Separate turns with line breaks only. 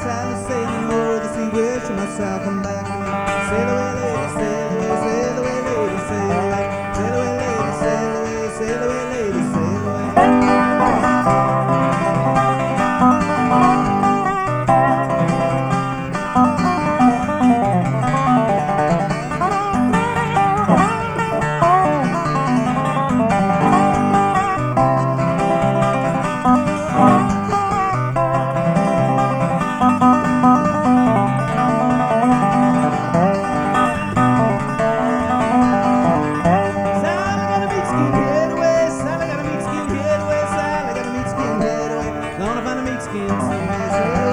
Sally, say no more of the sea wish for myself. Come back to me. Sail away, lady, sail away, sail away, lady, sail away. Sail away, lady, sail away, sail away, lady, sail away. Gonna find a meat skin someday.